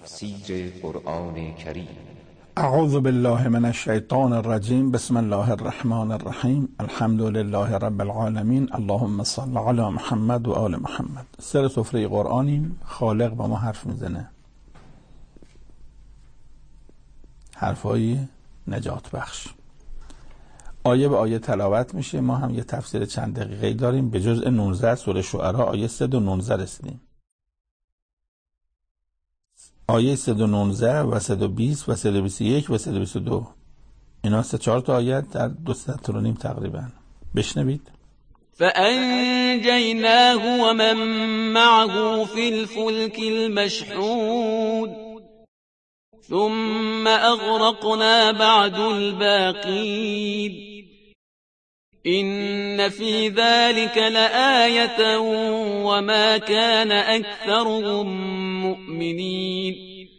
تفسیر قرآن کریم. اعوذ بالله من الشیطان الرجیم. بسم الله الرحمن الرحیم. الحمد لله رب العالمین. اللهم صل علی محمد و آل محمد. سر سفره قرآنیم. خالق با ما حرف میزنه، حرفای نجات بخش، آیه به آیه تلاوت میشه. ما هم یه تفسیر چند دقیقه‌ای داریم. به جزء 19 سوره شعراء آیه 119 رسیدیم. آیه 119 و 120 و 121 و 122 اینا 3-4 تا آیت در 2 ساعت و نیم تقریبا. بشنوید. فأنجيناه ومن معه في الفلك المشحون ثم أغرقنا بعد الباقين إن في ذلك لآية وما كان أكثرهم مؤمنين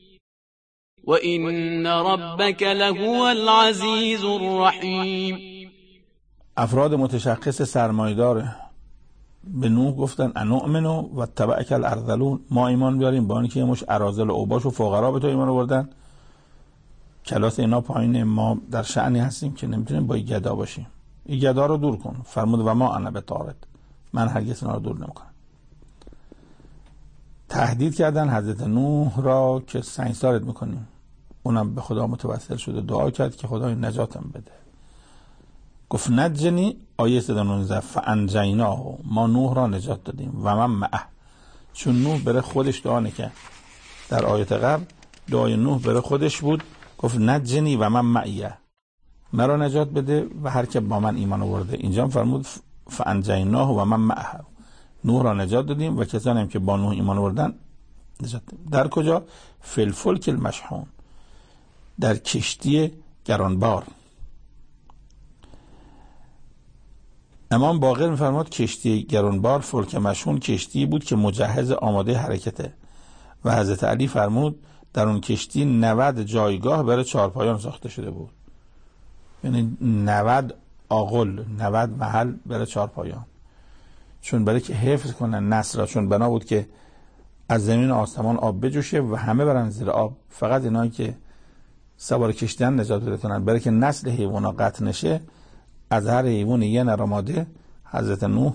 وإن ربك لهو العزيز الرحيم. افراد متشخص سرمایه‌دار به نوح گفتن انؤمنوا و تبعک الارذلون، ما ایمان بیاریم با اینکه مش اراذل و اوباش و فقرا به تو ایمان آوردن. کلاس اینا پایینه، ما در شأنی هستیم که نمیتونیم با گدا باشیم. این گدا رو دور کن. فرمود و ما انا بطارد، من هرگز اینا رو دور نمیکنم. تهدید کردن حضرت نوح را که سنگسارت میکنیم. اونم به خدا متوسل شده، دعا کرد که خدای نجاتم بده. گفت نجنی. آیه 119 فانجیناه، ما نوح را نجات دادیم و من معه، چون نوح بره خودش دعا نکرد. در آیه قبل دعای نوح بره خودش بود، گفت نجنی و من معیه، مرا نجات بده و هر که با من ایمان آورده. اینجا فرمود فانجیناه و من معه، نوح را نجات دادیم و کسانی هم که با نوح ایمان آوردن نجات دادیم. در کجا؟ فی الفلک المشحون، در کشتی گرانبار. امام باقر می‌فرماد کشتی گرانبار فلک مشحون کشتی بود که مجهز آماده حرکته و حضرت علی فرمود در اون کشتی 90 جایگاه برای چهارپایان ساخته شده بود. یعنی 90 آغل، 90 محل برای چهارپایان، چون برای که حفظ کنن نسل را، چون بنا بود که از زمین آسمان آب بجوشه و همه برن زیر آب، فقط اینایی که سوار کشتیان نجات پیدا کنن. برای که نسل حیوانا قطع نشه، از هر حیوان یه نر و ماده حضرت نوح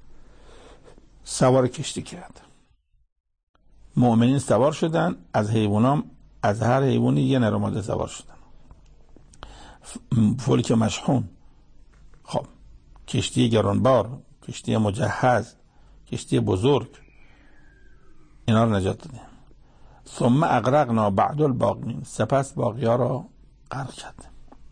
سوار کشتی کرد. مؤمنین سوار شدن، از حیوانام از هر حیوانی یه نر و ماده سوار شدن. فلک مشحون، خب کشتی گرانبار، کشتی مجهز، کشتی بزرگ، اینا رو نجات دادیم. ثم اغرقنا بعد الباقین، سپس باقی‌ها را غرق کرد.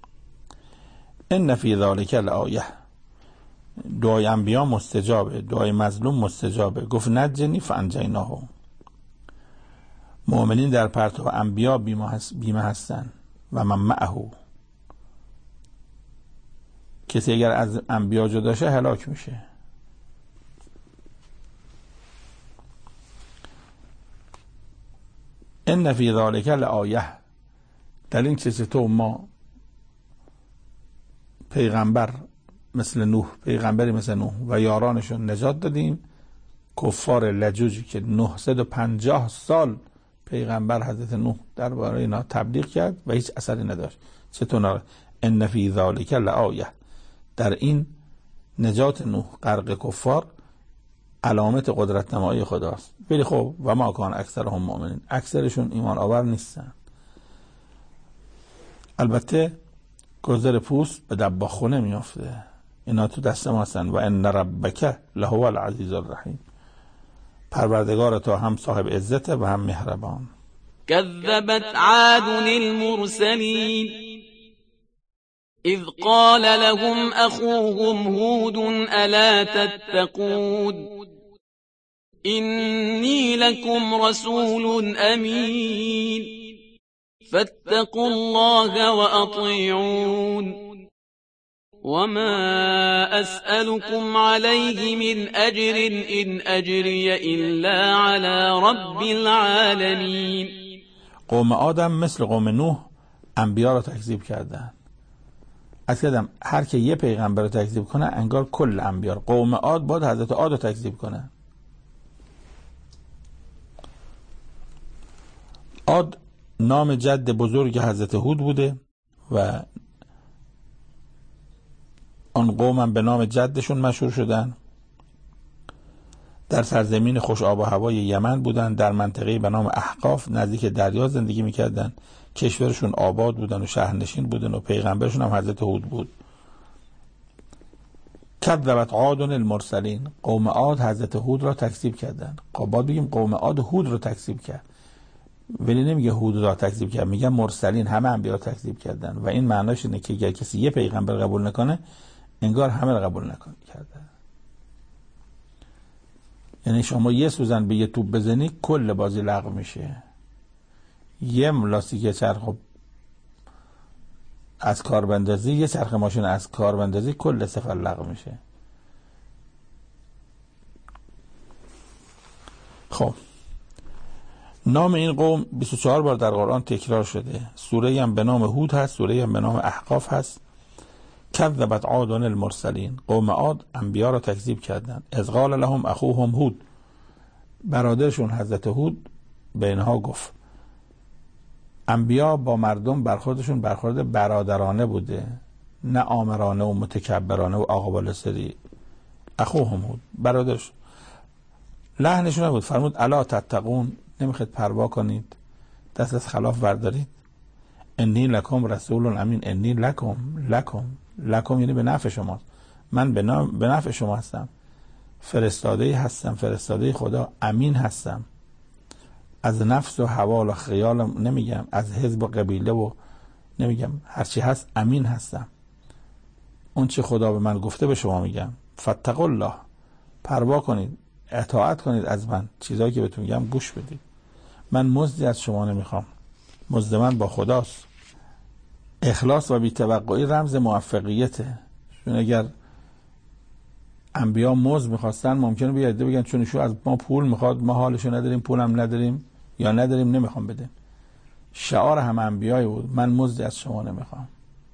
ان فی ذلک لآیه، دعای انبیا مستجابه، دعای مظلوم مستجابه. گفت نجنی فانجیناه، مؤمنین در پرتو انبیا بیمه هستن و من معه، کسی اگر از انبیا جدا شه هلاک میشه. ان فی ذلک لآیه، در این چیز تو ما پیغمبر مثل نوح، پیغمبری مثل نوح و یارانشون نجات دادیم. کفار لجوجی که 950 سال پیغمبر حضرت نوح درباره اینا تبلیغ کرد و هیچ اثری نداشت. چطور؟ ان فی ذلک لآیه، در این نجات نوح غرق کفار علامت قدرت نمایی خداست. ولی خب و ما کان اکثرهم مؤمنین، اکثرشون ایمان آور نیستن. البته گذر پوست به دباخونه میافته، اینا تو دست ما هستن. و ان ربک لهو العزیز الرحیم، پروردگار تو هم صاحب عزت و هم مهربان. كذبت عاد المرسلين إذ قال لهم أخوهم هود ألا تتقون إني لكم رسول أمين فاتقوا الله وأطيعون وما أسألكم عليه من أجر إن أجري إلا على رب العالمين. قوم آدم مثل قوم نوح انبیا را تکذیب کردن. از کردم هر که یه پیغمبر رو تکذیب کنه انگار کل انبیا. قوم عاد باید حضرت عاد رو تکذیب کنه. عاد نام جد بزرگ حضرت هود بوده و آن قوم هم به نام جدشون مشهور شدن. در سرزمین خوش آب و هوای یمن بودن، در منطقه به نام احقاف نزدیک دریا زندگی میکردن. کشورشون آباد بودن و شهرنشین بودن و پیغمبرشون هم حضرت هود بود. کذبت عاد المرسلین، قوم عاد حضرت هود را تکذیب کردن. باید بگیم قوم عاد هود را تکذیب کرد، ولی نمیگه هود را تکذیب کرد، میگه مرسلین، همه انبیا را تکذیب کردن. و این معناش اینه که اگر کسی یه پیغمبر قبول نکنه انگار همه را قبول نکنه کرده. یعنی شما یه سوزن به یه توپ بزنی کل بازی لغو میشه. یه لاستیک چرخ از کار بندازی، یه چرخ ماشین از کار بندازی، کل سفر لغو میشه. خب نام این قوم 24 بار در قرآن تکرار شده. سوره هم به نام هود هست، سوره هم به نام احقاف هست. کذبت عاد المرسلین، قوم عاد انبیا را تکذیب کردند. اذ قال لهم اخوهم هود، برادرشون حضرت هود به اینها گفت. انبیا با مردم برخوردشون برخورد برادرانه بوده، نه آمرانه و متکبرانه و آقا بالا سری. اخوهم هود، برادرش. لحنشون بود، فرمود الا تتقون، نمیخواید پروا کنید، دست از خلاف بردارید. انی لکم رسول امین، انی لکم یعنی به نفع شماست، من به نفع شما هستم، فرستاده هستم، فرستاده خدا، امین هستم. از نفس و هوا و خیال نمیگم، از حزب و قبیله و نمیگم، هرچی هست امین هستم. اون چه خدا به من گفته به شما میگم. فاتقوا الله، پروا کنید، اطاعت کنید از من، چیزایی که بهتون میگم گوش بدید. من مزدی از شما نمیخوام، مزد من با خداست. اخلاص و بی‌توقعی رمز موفقیته. چون اگر انبیا مزد میخواستن ممکنه بیاد بگن چون ایشون از ما پول میخواد، ما حالشو نداریم، پولم نداریم یا نداریم نمیخوام بده. شعار همه انبیای بود، من مزدی از شما نمیخوام.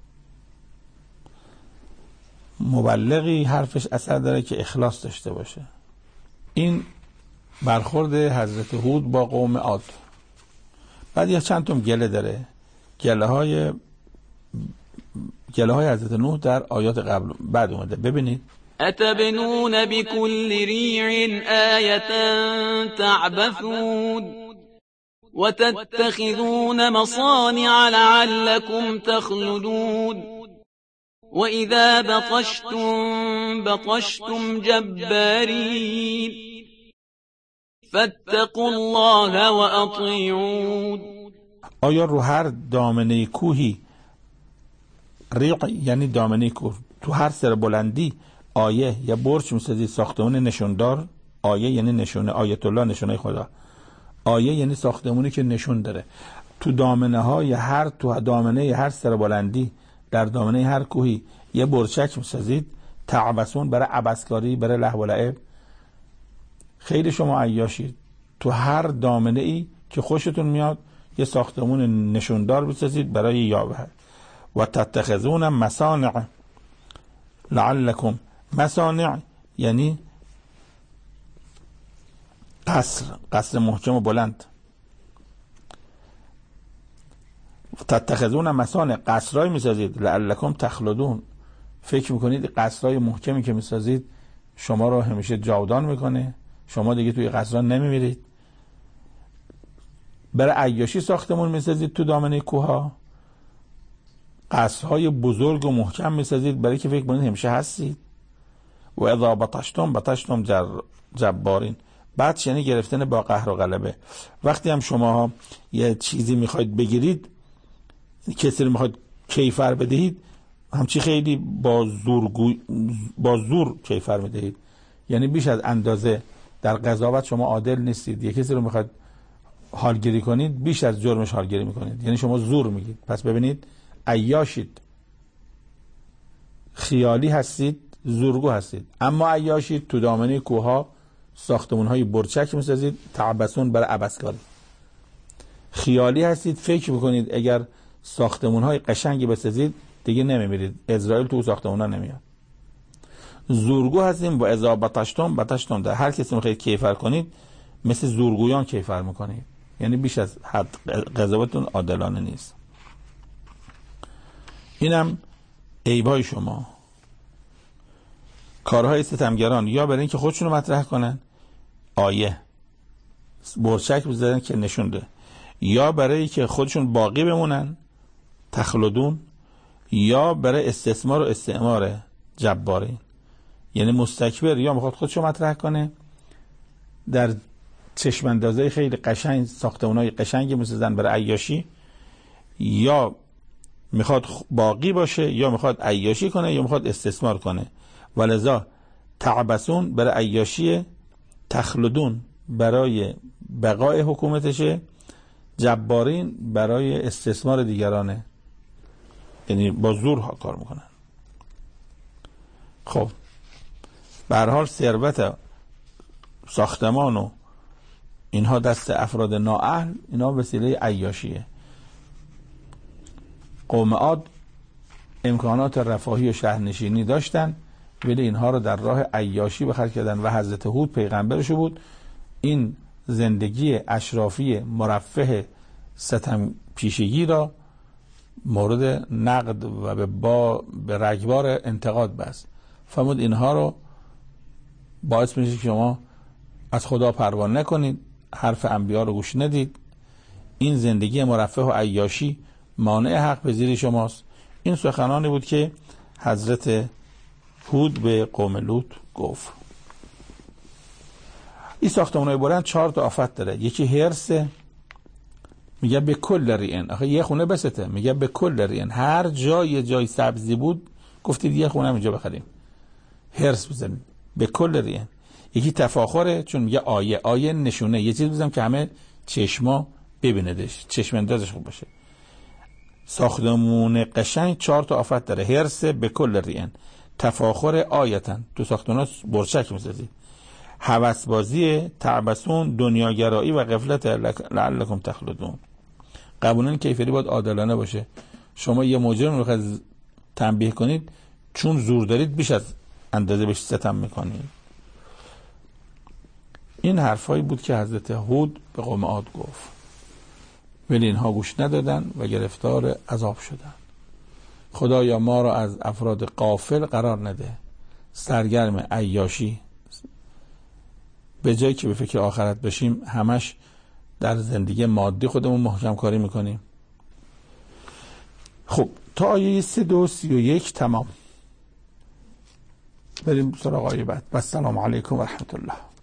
مبلغی حرفش اثر داره که اخلاص داشته باشه. این برخورد حضرت هود با قوم عاد. بعد یه چند تا گله داره. گله های حضرت نوح در آیات قبل بعد اومده. ببینید. اتبنون بكل ريع آية تعبثون وتتخذون مصانع لعلكم تخلدون وإذا بطشتم جبارين فاتقوا الله وأطيعون. آیا رو هر دامنه کوهی، ریق یعنی دامنه کوه، تو هر سر بلندی آیه یا برج میسازید، ساختمون نشوندار. آیه یعنی نشونه، آیت الله نشونه خدا. آیه یعنی ساختمونی که نشون داره. تو دامنه هر سر بلندی، در دامنه هر کوهی یه برچک میسازید. تعبسون برای عبسکاری، برای لهو و لعب. خیلی شما عیاشید، تو هر دامنه ای که خوشتون میاد یه ساختمون نشوندار بسازید برای یاوه. و تتخذون مصانع لعلکم، مصانع یعنی قصر محکم و بلند. تتخذون مصانع، قصرهای میسازید. لعلکم تخلدون، فکر میکنید قصرهای محکمی که میسازید شما رو همیشه جاودان میکنه، شما دیگه توی قصرها نمیمیرید. برای عیاشی ساختمون میسازید تو دامنه کوها، قصرهای بزرگ و محکم میسازید برای که فکر کنید همیشه هستید. و اذا بطشتم جبارین، بعد یعنی گرفتن با قهر و غلبه. وقتی هم شما یه چیزی میخواید بگیرید، کسی رو میخواید کیفر بدهید، همچی خیلی با زور کیفر میدهید. یعنی بیش از اندازه در قضاوت شما عادل نیستید. یه کسی رو میخواید حالگیری کنید، بیش از جرمش حالگیری میکنید، یعنی شما زور میگید. پس ببینید، عیاشید، خیالی هستید، زورگو هستید. اما عیاشید، تو دامنه کوها ساختمون‌های برچک میسازید، تعبسون برای عبسکاری. خیالی هستید، فکر میکنید اگر ساختمون‌های قشنگی بسازید دیگه نمیمیرید، اسرائیل تو ساختمون‌ها نمیاد. زورگو هستیم. و اذا بطشتم، در هر کسی میخواید کیفر کنید مثل زورگویان کیفر میکنید. یعنی بیش از حد قضاوتتون عادلانه نیست. اینم عیبای شما. کارهای ستمگران یا برای اینکه خودشونو مطرح کنن، آیه برچک بزنن که نشونده، یا برای که خودشون باقی بمونن، تخلدون، یا برای استثمار و استعمار جبارین. یعنی مستکبر یا میخواد خودشو مطرح کنه در چشماندازهای خیلی قشنگ، ساختمانهای قشنگی میسازن برای عیاشی، یا میخواد باقی باشه، یا میخواد عیاشی کنه، یا میخواد استثمار کنه. ولذا تعبسون برای عیاشی، تخلدون برای بقای حکومتشه، جبارین برای استثمار دیگرانه، یعنی با زور کار میکنن. خب به هر حال ثروت ساختمان و اینها دست افراد نااهل، اینا وسیله عیاشیه. قوم عاد امکانات رفاهی و شهرنشینی داشتن ولی اینها رو در راه عیاشی به خرج کردن و حضرت هود پیغمبرشو بود. این زندگی اشرافی مرفه ستم پیشگی را مورد نقد و به رگبار انتقاد بست. فرمود اینها رو باعث میشه که شما از خدا پروا نکنید، حرف انبیا رو گوش ندید، این زندگی مرفه و عیاشی مانع حق پذیری شماست. این سخنانی بود که حضرت هود به قوم لوط گفت. این ساختمان‌های بلند 4 تا آفت داره. یکی هرس، میگه به کل رین، آخه یه خونه بسته، میگه به کل رین، هر جای سبزی بود گفتید یه خونه اینجا بخریم، هرس بزنید به کل رین. یکی تفاخره، چون میگه آیه نشونه، یه چیز بزنم که همه چشما ببیندش، چشم اندازش خوب باشه. ساختمون قشنگ 4 تا آفت داره. هرس، به کل رین، تفاخر، آیتن، تو ساختمونا برچک میسازی، هوسبازی، تعبسون، دنیاگرایی و غفلت لعلکم تخلدون. قبولن کیفری باید عادلانه باشه. شما یه مجرم رو بخواید تنبیه کنید چون زور دارید بیش از اندازه بهش ستم میکنید. این حرفایی بود که حضرت هود به قوم عاد گفت ولی اینها گوش ندادن و گرفتار عذاب شدن. خدایا ما را از افراد غافل قرار نده، سرگرم عیاشی، به جایی که به فکر آخرت بشیم همش در زندگی مادی خودمون محکم کاری میکنیم. خب تا آیه 3:31 تمام. بریم سراغ آیه بعد. و السلام علیکم و رحمت الله.